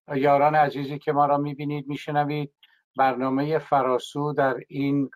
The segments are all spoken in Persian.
یاران عزیزی که ما را میبینید میشنوید، برنامه فراسو در این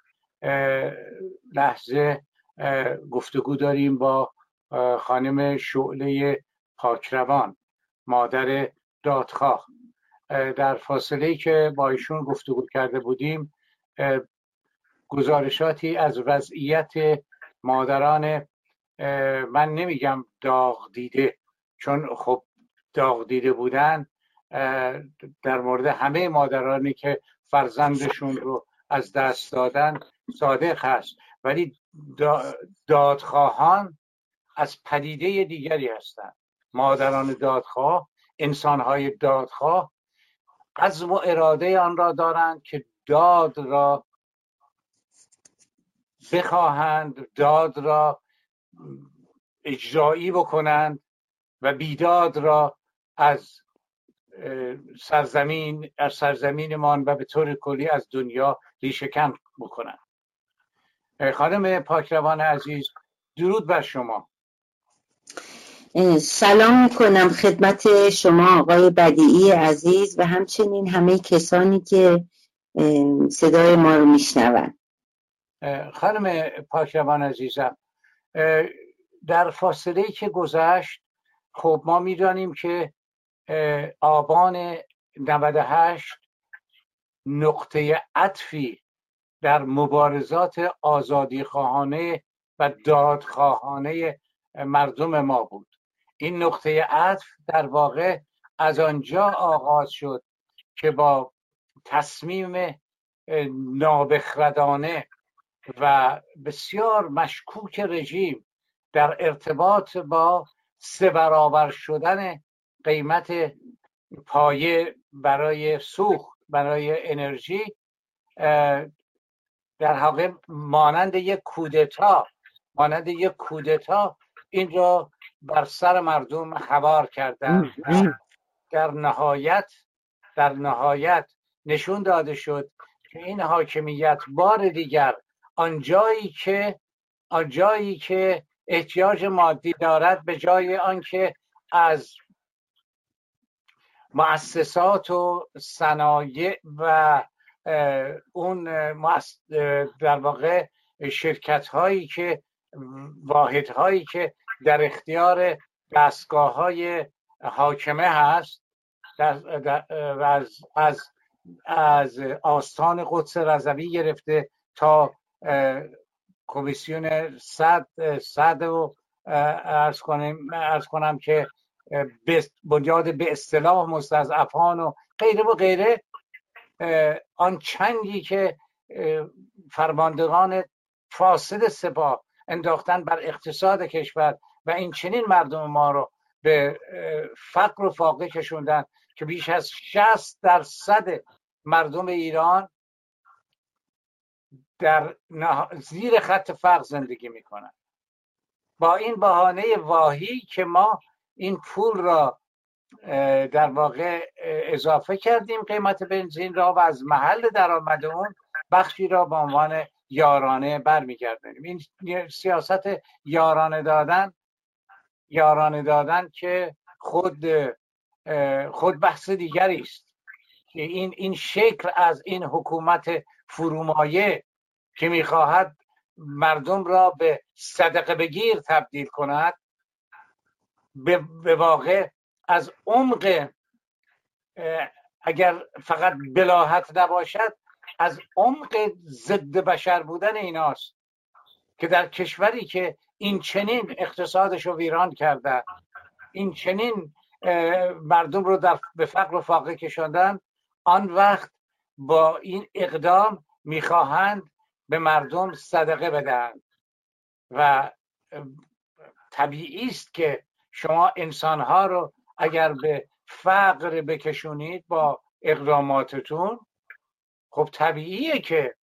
لحظه گفتگو داریم با خانم شعله پاکروان، مادر دادخواه. در فاصله‌ای که با ایشون گفتگو کرده بودیم گزارشاتی از وضعیت مادران، من نمیگم داغ دیده، چون خب داغ دیده بودن در مورد همه مادرانی که فرزندشون رو از دست دادن صادق هست، ولی دادخواهان از پدیده دیگری هستند. مادران دادخواه، انسانهای دادخواه عزم و اراده آن را دارند که داد را بخواهند، داد را اجرایی بکنند و بیداد را از سرزمینمان و به طور کلی از دنیا ریشه‌کن بکنند. خانم پاکروان عزیز، درود بر شما. سلام میکنم خدمت شما آقای بدیعی عزیز و همچنین همه کسانی که صدای ما رو میشنون. خانم پاکروان عزیزم، در فاصله‌ای که گذشت خب ما میدانیم که آبان 98 نقطه عطفی در مبارزات آزادیخواهانه و دادخواهانه مردم ما بود. این نقطه عطف در واقع از آنجا آغاز شد که با تصمیم نابخردانه و بسیار مشکوک رژیم در ارتباط با 3 برابر شدن قیمت پایه برای سوخت، برای انرژی، در واقع مانند یک کودتا این را بر سر مردم هوار کردند. در نهایت نشون داده شد که این حاکمیت بار دیگر آنجایی که احتیاج مادی دارد، به جای آنکه از مؤسسات و صنایع و اون در واقع شرکت هایی که واحدهایی که در اختیار دستگاه های حاکمه هست، از آستان قدس رضوی گرفته تا کمیسیون صد و عرض کنم که بنیاد به اصطلاح مستضعفان و غیره آن چنگی که فرماندهان فاسد سپاه انداختن بر اقتصاد کشور و این چنین مردم ما رو به فقر و فاقه کشوندن که بیش از 60% مردم ایران در زیر خط فقر زندگی میکنن. با این بهانه واهی که ما این پول را در واقع اضافه کردیم، قیمت بنزین را، و از محل درآمد اون بخشی را به عنوان یارانه برمیگردانیم. این سیاست یارانه دادن که خود بحث دیگری است. این شکل از این حکومت فرومایه که میخواهد مردم را به صدقه بگیر تبدیل کند، به واقع از عمق، اگر فقط بلاهت نباشد، از عمق ضد بشر بودن ایناست که در کشوری که این چنین اقتصادش رو ویران کرده، این چنین مردم رو به فقر و فاقه کشاندن، آن وقت با این اقدام میخواهند به مردم صدقه بدهند. و طبیعی است که شما انسانها رو اگر به فقر بکشونید با اقداماتتون، خب طبیعیه که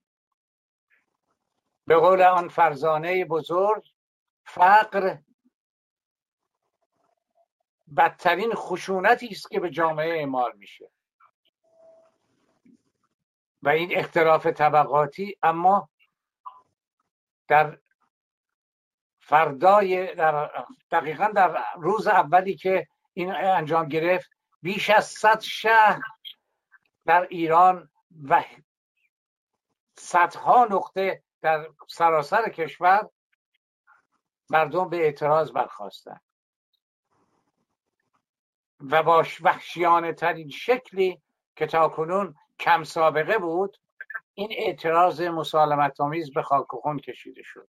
به قول آن فرزانه بزرگ، فقر بدترین خشونتی است که به جامعه اعمال میشه و این اختلاف طبقاتی. اما در دقیقاً در روز اولی که این انجام گرفت، بیش از 100 شهر در ایران و صدها نقطه در سراسر کشور مردم به اعتراض برخاستند و با وحشیانه ترین شکلی که تاکنون کم سابقه بود این اعتراض مسالمت آمیز به خاک و خون کشیده شد.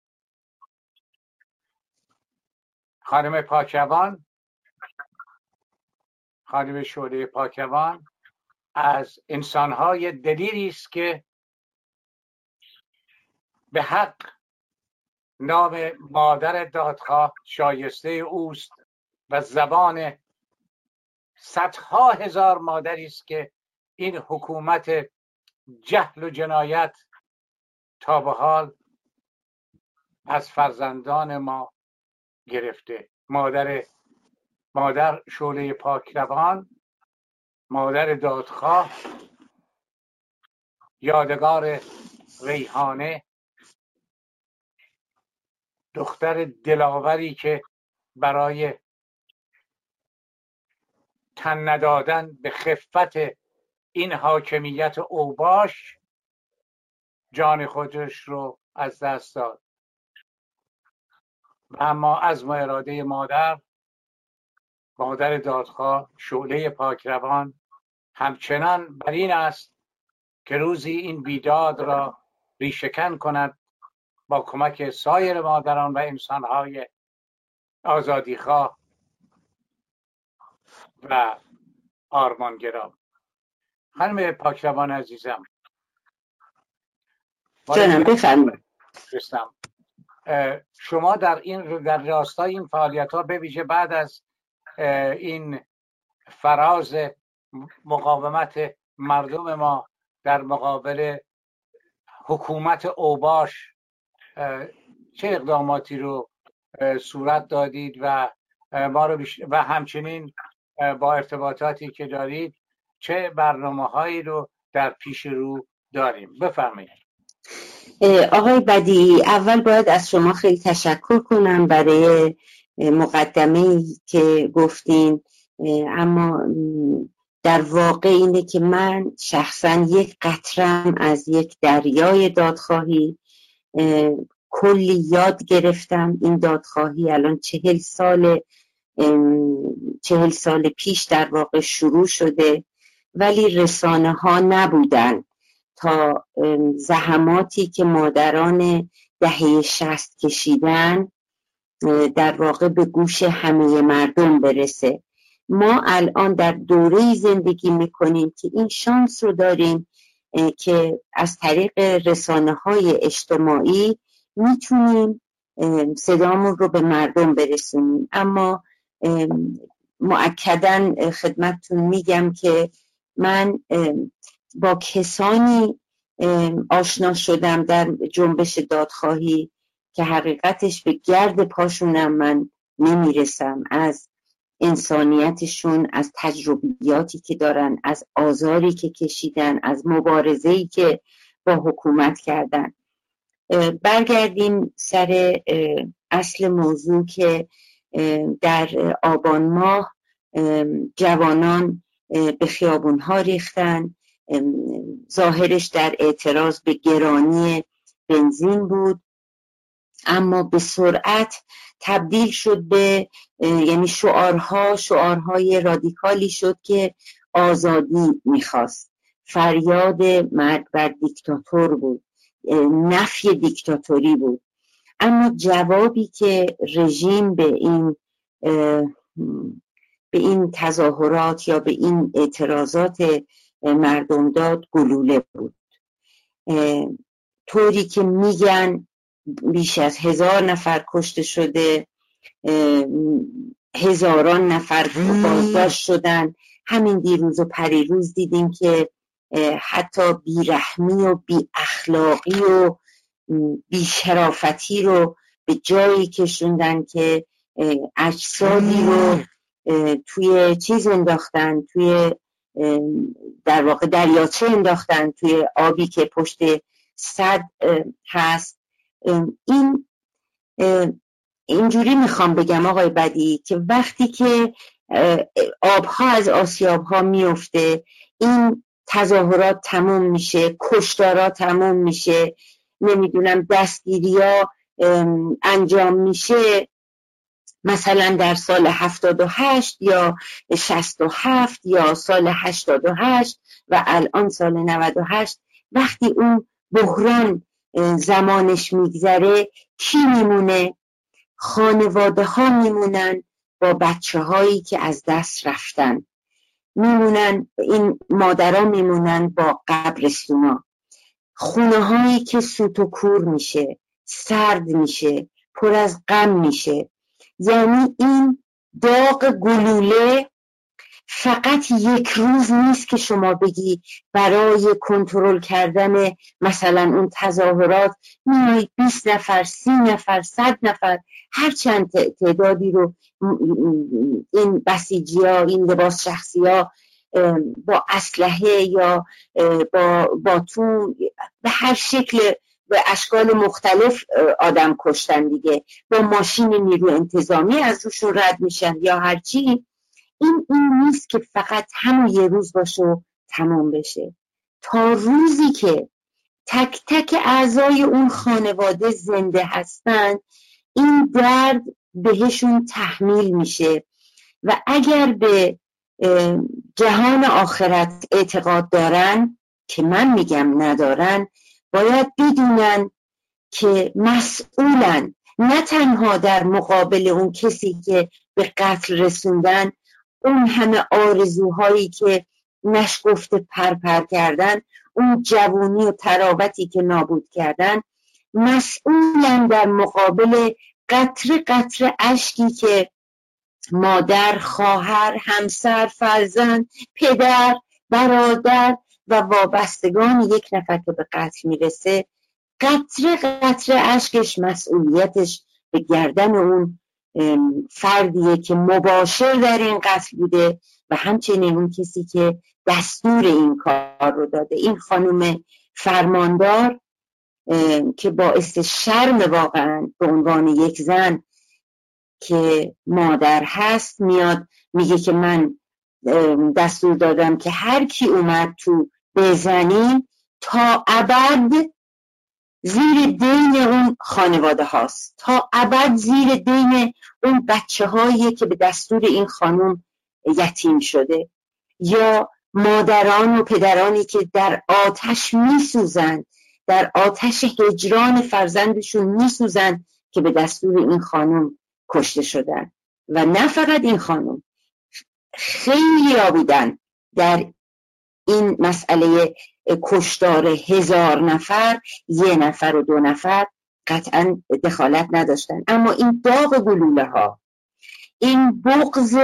خانم پاکوان، خانم شعله پاکوان از انسانهای دلیری است که به حق نام مادر دادخواه شایسته اوست و زبان صدها هزار مادری است که این حکومت جهل و جنایت تا به حال از فرزندان ما گرفته. مادر شعله پاکروان، مادر دادخواه، یادگار ریحانه، دختر دلاوری که برای تن ندادن به خفت این حاکمیت اوباش جان خودش رو از دست داد. و اما عزم و اراده مادر دادخواه شعله پاکروان همچنان بر این است که روزی این بیداد را ریشه‌کن کند با کمک سایر مادران و انسانهای آزادیخواه و آرمانگرا. خانم پاکروان عزیزم، جانم بفرمایید. شما در راستای این فعالیت‌ها به ویژه بعد از این فراز مقاومت مردم ما در مقابل حکومت اوباش چه اقداماتی رو صورت دادید و ما رو و همچنین با ارتباطاتی که دارید چه برنامه‌هایی رو در پیش رو داریم؟ بفرمایید. آقای بدیعی، اول باید از شما خیلی تشکر کنم برای مقدمه‌ای که گفتین، اما در واقع اینه که من شخصا یک قطرم از یک دریای دادخواهی کلی یاد گرفتم. این دادخواهی الان 40 سال پیش در واقع شروع شده، ولی رسانه ها نبودن تا زحماتی که مادران دهه 60 کشیدن در واقع به گوش همه مردم برسه. ما الان در دوره‌ای زندگی میکنیم که این شانس رو داریم که از طریق رسانه‌های اجتماعی میتونیم صدامون رو به مردم برسونیم. اما مؤکداً خدمتتون میگم که من با کسانی آشنا شدم در جنبش دادخواهی که حقیقتش به گرد پاشونم من نمیرسم، از انسانیتشون، از تجربیاتی که دارن، از آزاری که کشیدن، از مبارزه‌ای که با حکومت کردن. برگردیم سر اصل موضوع که در آبان ماه جوانان به خیابون‌ها ریختن. ظاهرش در اعتراض به گرانی بنزین بود، اما به سرعت تبدیل شد به یعنی شعارهای رادیکالی شد که آزادی میخواست. فریاد مرگ بر دیکتاتور بود، نفی دیکتاتوری بود. اما جوابی که رژیم به این تظاهرات یا به این اعتراضات مردم داد گلوله بود. طوری که میگن بیش از 1000 نفر کشته شده، هزاران نفر بازداشت شدن. همین دیروز و پریروز دیدیم که حتی بیرحمی و بی اخلاقی و بی شرافتی رو به جایی کشوندن که اجسادی رو توی چیز انداختن، توی در واقع دریاچه انداختن، توی آبی که پشت سد هست. اینجوری میخوام بگم آقای بدیعی که وقتی که آبها از آسیابها میفته، این تظاهرات تموم میشه، کشتارا تموم میشه، نمیدونم دستگیریا انجام میشه، مثلا در سال 78 یا 67 یا سال 88 و الان سال 98. وقتی اون بحران زمانش میگذره، کی میمونه؟ خانواده ها میمونن با بچه هایی که از دست رفتن، میمونن، این مادرها میمونن با قبرستونا، خونه هایی که سوت و کور میشه، سرد میشه، پر از غم میشه. یعنی این داغ گلوله فقط یک روز نیست که شما بگی برای کنترل کردن مثلا اون تظاهرات میایید 20 نفر 30 نفر 100 نفر هر چند تعدادی رو این بسیجی ها، این لباس شخصی ها با اسلحه یا با باتون به هر شکل به اشکال مختلف آدم کشتن دیگه، با ماشین نیرو انتظامی از روشون رد میشن یا هرچی. این نیست که فقط همون یه روز باشه و تمام بشه. تا روزی که تک تک اعضای اون خانواده زنده هستن، این درد بهشون تحمیل میشه و اگر به جهان آخرت اعتقاد دارن، که من میگم ندارن، باید بدونن که مسئولن، نه تنها در مقابل اون کسی که به قتل رسوندن، اون همه آرزوهایی که نشگفته پرپر کردن، اون جوانی و تراوتی که نابود کردن، مسئولن در مقابل قطره قطره اشکی که مادر، خواهر، همسر، فرزند، پدر، برادر و وابستگان یک نفر که به قتل میرسه، قطره قطره اشکش مسئولیتش به گردن اون فردیه که مباشر در این قتل بوده و همچنین اون کسی که دستور این کار رو داده. این خانم فرماندار که باعث شرم واقعا به عنوان یک زن که مادر هست، میاد میگه که من دستور دادم که هر کی اومد تو بزنیم تا ابد زیر دین اون خانواده هاست، تا ابد زیر دین اون بچه هایی که به دستور این خانم یتیم شده، یا مادران و پدرانی که در آتش میسوزند، در آتش هجران فرزندشون میسوزند که به دستور این خانم کشته شدن. و نه فقط این خانم، خیلی ها بودن در این مسئله کشتار 1000 نفر، 1 نفر و 2 نفر قطعا دخالت نداشتن. اما این داغ گلوله ها، این بغض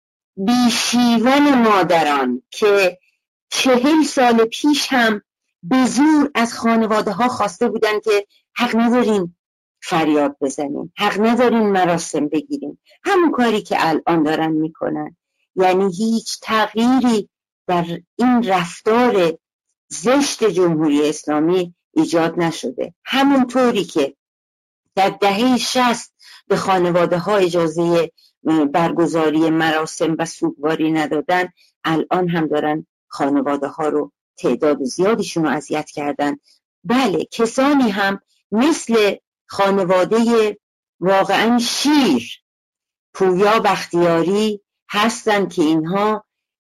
بیشیون مادران که 40 سال پیش هم به زور از خانواده ها خواسته بودن که حق ندارین فریاد بزنین، حق ندارین مراسم بگیرین، همون کاری که الان دارن میکنن. یعنی هیچ تغییری در این رفتار زشت جمهوری اسلامی ایجاد نشده. همونطوری که در دهه 60 به خانواده ها اجازه برگزاری مراسم و سوگواری ندادن، الان هم دارن خانواده ها رو، تعداد زیادیشون رو اذیت کردن. بله، کسانی هم مثل خانواده واقعا شیر، پویا بختیاری هستن که اینها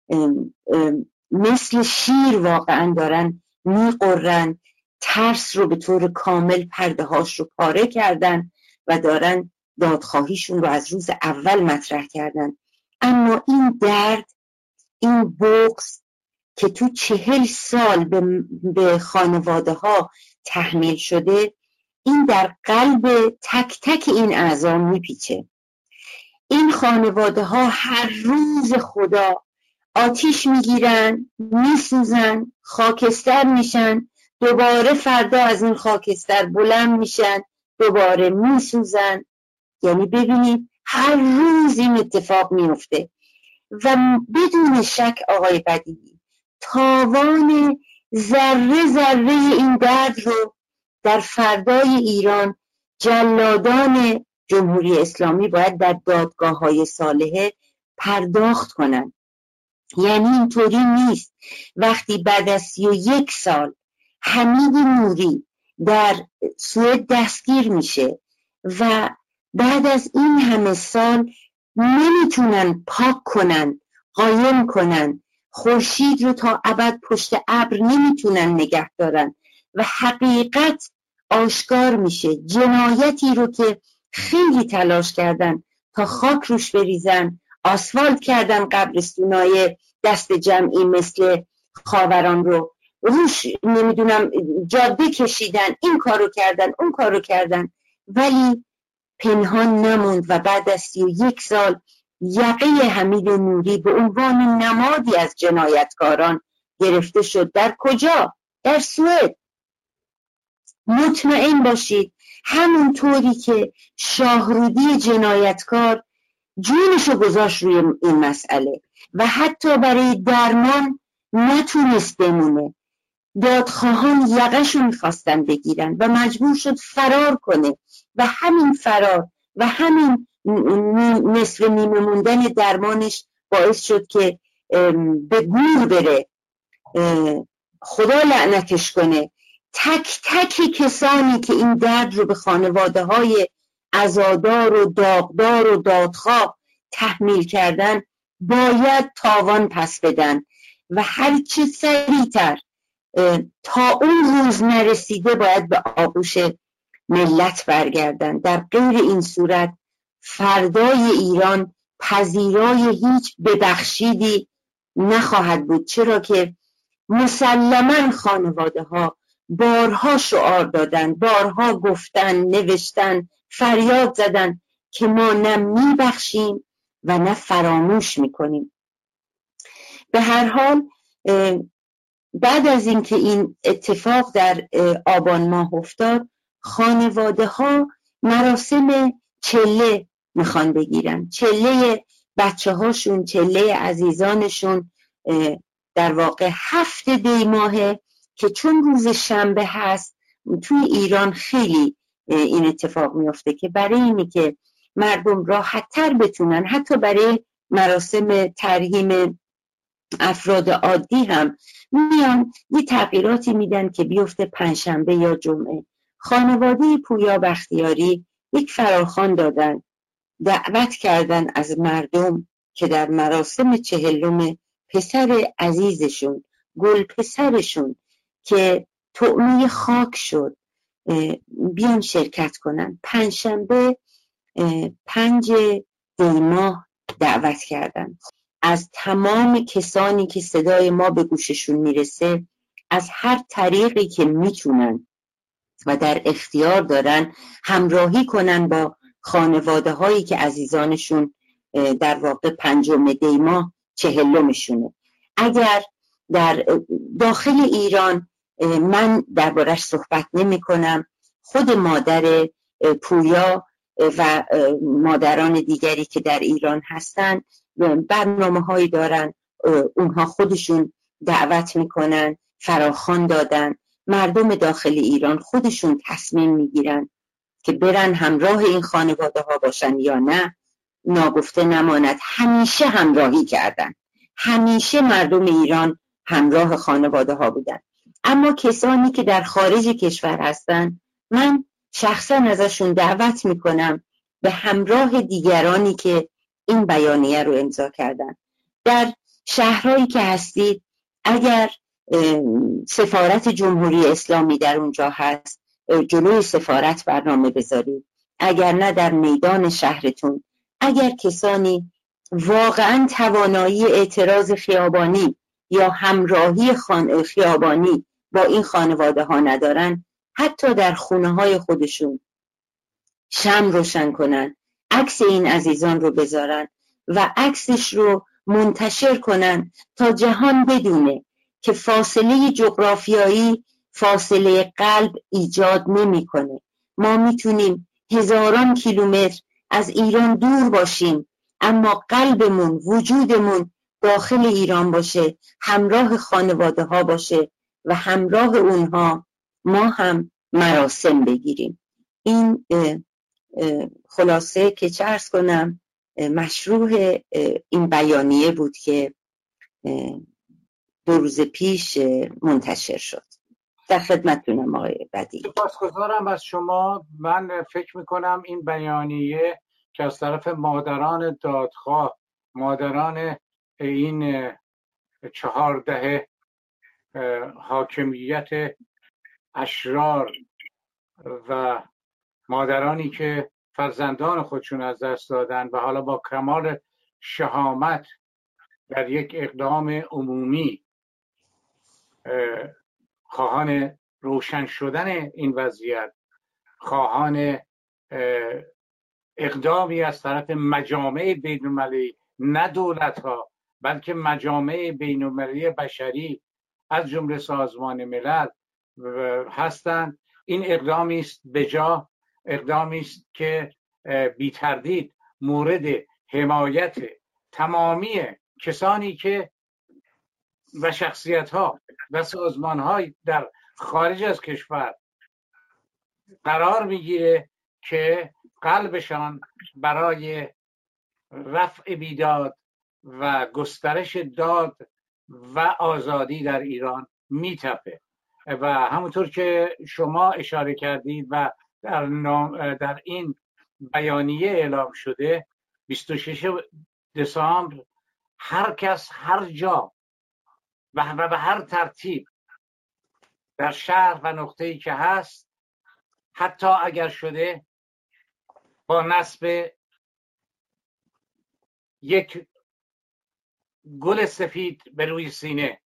مثل شیر واقعا دارن میقرن، ترس رو به طور کامل پرده هاش رو پاره کردن و دارن دادخواهیشون رو از روز اول مطرح کردن. اما این درد، این بغض که تو 40 سال به خانواده ها تحمیل شده، این در قلب تک تک این اعضا میپیچه. این خانواده ها هر روز خدا آتیش میگیرن، میسوزن، خاکستر میشن، دوباره فردا از این خاکستر بلند میشن، دوباره میسوزن. یعنی ببینید هر روز این اتفاق میفته و بدون شک آقای بدیعی تاوان ذره ذره این درد رو در فردای ایران جلادان جمهوری اسلامی باید در دادگاه‌های صالحه پرداخت کنن. یعنی اینطوری نیست وقتی بعد از 31 سال حمید نوری در سوئد دستگیر میشه و بعد از این همه سال نمیتونن پاک کنن، قایم کنن، خورشید رو تا ابد پشت ابر نمیتونن نگه دارن و حقیقت آشکار میشه. جنایتی رو که خیلی تلاش کردن تا خاک روش بریزن، آسفالت کردن قبرستونای دست جمعی مثل خاوران رو روش، نمیدونم جاده کشیدن، این کارو کردن اون کارو کردن، ولی پنهان نموند و بعد از 31 سال یقه حمید نوری به عنوان نمادی از جنایتکاران گرفته شد. در کجا؟ در سوئد. مطمئن باشید همون طوری که شاهرودی جنایتکار جونشو گذاشت روی این مسئله و حتی برای درمان نتونست بمونه، دادخواهان یقهشو میخواستن بگیرن و مجبور شد فرار کنه و همین فرار و همین نصف نیمه موندن درمانش باعث شد که به گور بره. خدا لعنتش کنه. تک تک کسانی که این درد رو به خانواده های عزادار و داغدار و دادخواه تحمیل کردن باید تاوان پس بدن و هرچه سریعتر تا اون روز نرسیده باید به آغوش ملت برگردن. در غیر این صورت فردای ایران پذیرای هیچ ببخشیدی نخواهد بود، چرا که مسلماً خانواده ها بارها شعار دادن، بارها گفتن، نوشتن، فریاد زدن که ما نه میبخشیم و نه فراموش میکنیم. به هر حال بعد از اینکه این اتفاق در آبان ماه افتاد، خانواده ها مراسم چله میخوان بگیرن، چله بچه هاشون، چله عزیزانشون. در واقع 7 دی ماهه که چون روز شنبه هست توی ایران خیلی این اتفاق میفته که برای اینی که مردم راحت تر بتونن حتی برای مراسم ترحیم افراد عادی هم میان یه تغییراتی میدن که بیفته پنجشنبه یا جمعه. خانواده پویا بختیاری یک فراخوان دادن، دعوت کردن از مردم که در مراسم 40 پسر عزیزشون، گل پسرشون که طعمه خاک شد، بیان شرکت کنن. پنجشنبه 5 دی ماه دعوت کردن از تمام کسانی که صدای ما به گوششون میرسه، از هر طریقی که میتونن و در اختیار دارن همراهی کنن با خانواده هایی که عزیزانشون در واقع 5 دی ماه 40 اگر در داخل ایران من دربارش صحبت نمی کنم، خود مادر پویا و مادران دیگری که در ایران هستن برنامه هایی دارن، اونها خودشون دعوت میکنن، فراخوان دادن. مردم داخل ایران خودشون تصمیم میگیرن که برن همراه این خانواده ها باشن یا نه. ناگفته نماند همیشه همراهی کردن، همیشه مردم ایران همراه خانواده ها بودن. اما کسانی که در خارج کشور هستن من شخصا ازشون دعوت میکنم به همراه دیگرانی که این بیانیه رو امضا کردن. در شهرهایی که هستید اگر سفارت جمهوری اسلامی در اونجا هست جلوی سفارت برنامه بذارید، اگر نه در میدان شهرتون. اگر کسانی واقعا توانایی اعتراض خیابانی یا همراهی خیابانی با این خانواده ها ندارن، حتی در خونه های خودشون شمع روشن کنن، عکس این عزیزان رو بذارن و عکسش رو منتشر کنن تا جهان بدونه که فاصله جغرافیایی فاصله قلب ایجاد نمیکنه. ما میتونیم هزاران کیلومتر از ایران دور باشیم اما قلبمون، وجودمون داخل ایران باشه، همراه خانواده ها باشه و همراه اونها ما هم مراسم بگیریم. این خلاصه که چه عرض کنم، مشروع این بیانیه بود که 2 روز پیش منتشر شد. در خدمتتونم آقای بدیعی. سپاسگزارم از شما. من فکر میکنم این بیانیه که از طرف مادران دادخواه، مادران این 14 حاکمیت اشرار و مادرانی که فرزندان خودشون از دست دادن و حالا با کمال شهامت در یک اقدام عمومی خواهان روشن شدن این وضعیت، خواهان اقدامی از طرف مجامع بین‌المللی، نه دولت‌ها بلکه مجامع بین‌المللی بشری از جمله سازمان ملل هستند. این اقدامی است بجا، اقدامی است که بی تردید مورد حمایت تمامی کسانی که و شخصیت‌ها و سازمان‌های در خارج از کشور قرار میگیره که قلبشان برای رفع بیداد و گسترش داد و آزادی در ایران میتپه. و همونطور که شما اشاره کردید و در این بیانیه اعلام شده 26 دسامبر هر کس هر جا و به هر ترتیب در شهر و نقطه‌ای که هست، حتی اگر شده با نصب یک گل سفید به روی سینه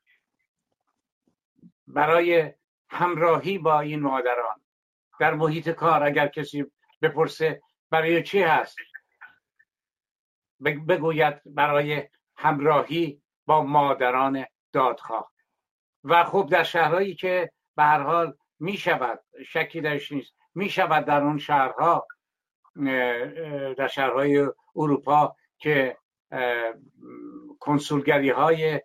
برای همراهی با این مادران در محیط کار، اگر کسی بپرسه برای چی هست، بگوید برای همراهی با مادران دادخواه. و خب در شهرهایی که به هر حال می شود، شکی درش نیست، می شود در اون شهرها، در شهرهای اروپا که کنسولگری های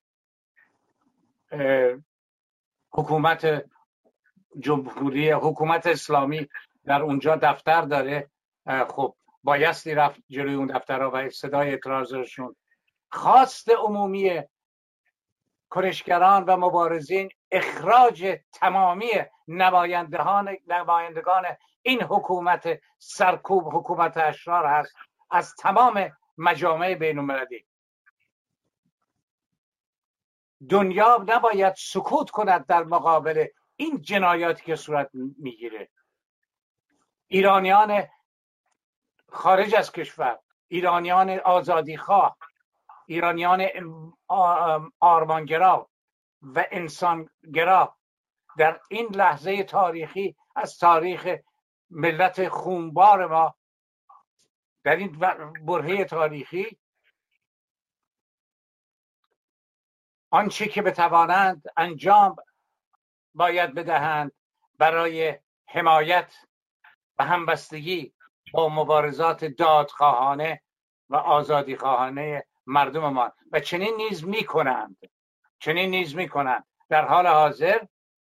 حکومت جمهوری، حکومت اسلامی در اونجا دفتر داره، خب بایستی رفت جلوی اون دفترها و صدای اعتراضشون. خواست عمومی کنشگران و مبارزین اخراج تمامی نمایندگان این حکومت سرکوب، حکومت اشرار هست، از تمام مجامع بین المللی. دنیا نباید سکوت کند در مقابل این جنایاتی که صورت میگیره. ایرانیان خارج از کشور، ایرانیان آزادیخواه، ایرانیان آرمانگرا و انسانگرا در این لحظه تاریخی از تاریخ ملت خونبار ما، در این برهه تاریخی، آنچه که بتوانند انجام باید بدهند برای حمایت و همبستگی با مبارزات دادخواهانه و آزادیخواهانه مردم ما. و چنین نیز میکنند. در حال حاضر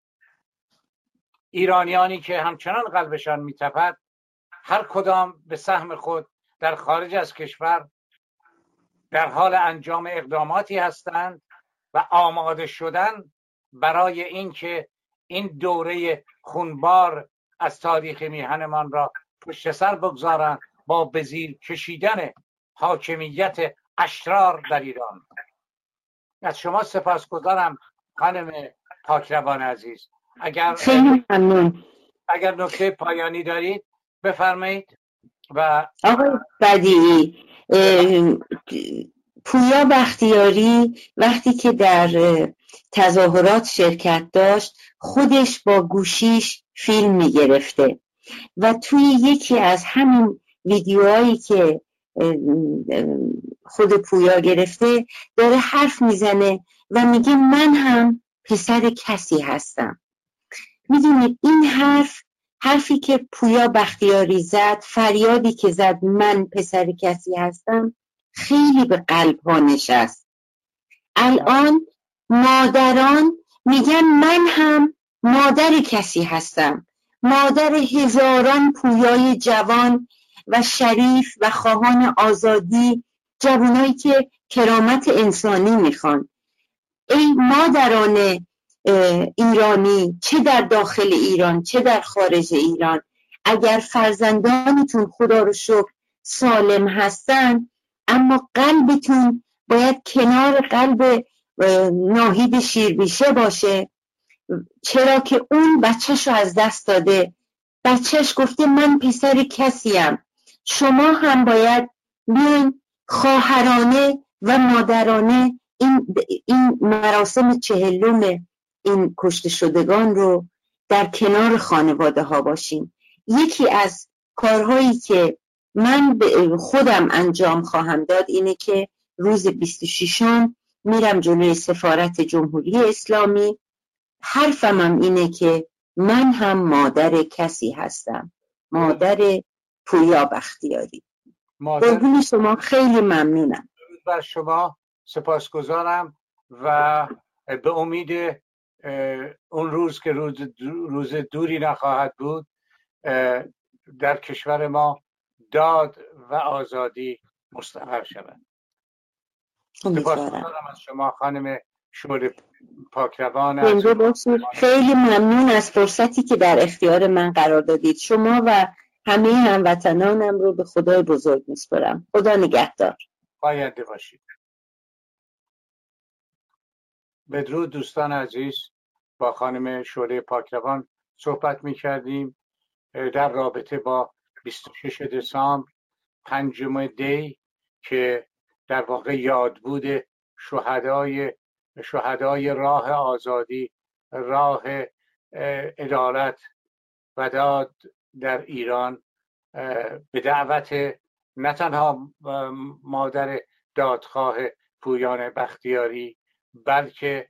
ایرانیانی که همچنان قلبشان میتپد، هر کدام به سهم خود در خارج از کشور در حال انجام اقداماتی هستند و آماده شدن برای اینکه این دوره خونبار از تاریخ میهنمان را پشت سر بگذارند با به زیر کشیدن حاکمیت اشرار در ایران. از شما سپاسگزارم خانم پاکروان عزیز. اگر نکته پایانی دارید بفرمایید. و آقای بدیعی، پویا بختیاری وقتی که در تظاهرات شرکت داشت، خودش با گوشیش فیلم میگرفته و توی یکی از همین ویدیوهایی که خود پویا گرفته داره حرف میزنه و میگه من هم پسر کسی هستم. میدونید این حرفی که پویا بختیاری زد، فریادی که زد من پسر کسی هستم، خیلی به قلب ها نشست. الان مادران میگن من هم مادر کسی هستم، مادر هزاران پویای جوان و شریف و خواهان آزادی، جوانایی که کرامت انسانی میخوان. ای مادران ایرانی، چه در داخل ایران چه در خارج ایران، اگر فرزندانتون خدا رو شکر سالم هستن، اما قلبتون باید کنار قلب ناهید شیربیشه باشه، چرا که اون بچه‌شو از دست داده. بچهش گفته من پسر کسیم. شما هم باید بیاین خواهرانه و مادرانه این مراسم 40 این کشته شدگان رو در کنار خانواده ها باشیم. یکی از کارهایی که من خودم انجام خواهم داد اینه که روز 26 میرم جلوی سفارت جمهوری اسلامی. حرفم هم اینه که من هم مادر کسی هستم، مادر پویا بختیاری. قربون شما، خیلی ممنونم. بر شما سپاسگزارم و به امید اون روز که روز دوری نخواهد بود در کشور ما داد و آزادی مستقر شود. سپاسگزارم از شما خانم شعله پاکروان. خیلی ممنون از فرصتی که در اختیار من قرار دادید. شما و همه هموطنانم رو به خدای بزرگ میسپارم. خدا نگهدار. پاینده باشید. بدرود دوستان عزیز، با خانم شعله پاکروان صحبت می‌کردیم در رابطه با 26 دسامبر، 5 دی که در واقع یادبود شهدای راه آزادی، راه عدالت و داد در ایران به دعوت نه تنها مادر دادخواه پویان بختیاری، بلکه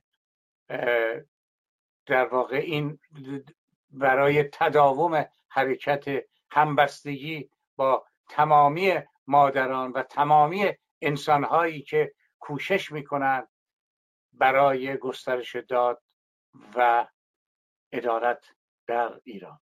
در واقع این برای تداوم حرکت همبستگی با تمامی مادران و تمامی انسانهایی که کوشش میکنند برای گسترش داد و عدالت در ایران.